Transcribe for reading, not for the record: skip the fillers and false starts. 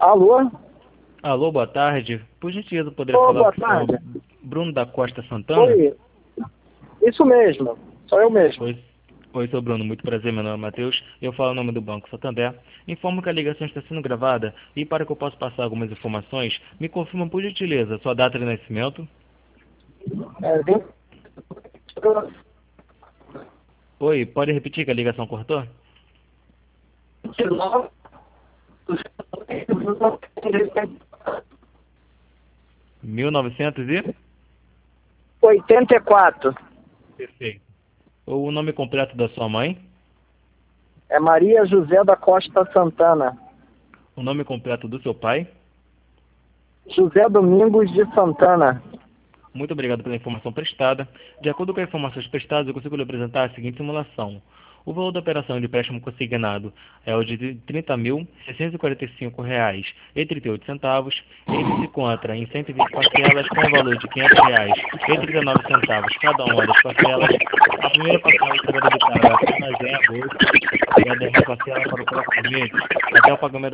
Alô? Alô, boa tarde. Por gentileza, poderia Ô, falar boa com o senhor tarde. Bruno da Costa Santana? Oi, isso mesmo, sou eu mesmo. Oi, sou Bruno. Muito prazer, meu nome é Matheus. Eu falo em nome do Banco Santander. Informo que a ligação está sendo gravada e para que eu possa passar algumas informações, me confirma por gentileza sua data de nascimento. É, Oi, pode repetir que a ligação cortou? 29, 1900 e... 84. Perfeito. O nome completo da sua mãe? É Maria José da Costa Santana. O nome completo do seu pai? José Domingos de Santana. Muito obrigado pela informação prestada. De acordo com as informações prestadas, eu consigo lhe apresentar a seguinte simulação. O valor da operação de empréstimo consignado é o de R$ 30.645,38. Ele se encontra em 120 parcelas com o valor de R$ 500,39 cada uma das parcelas. A primeira parcela será debitada apenas em agosto e a demais parcela para o próximo mês, até o pagamento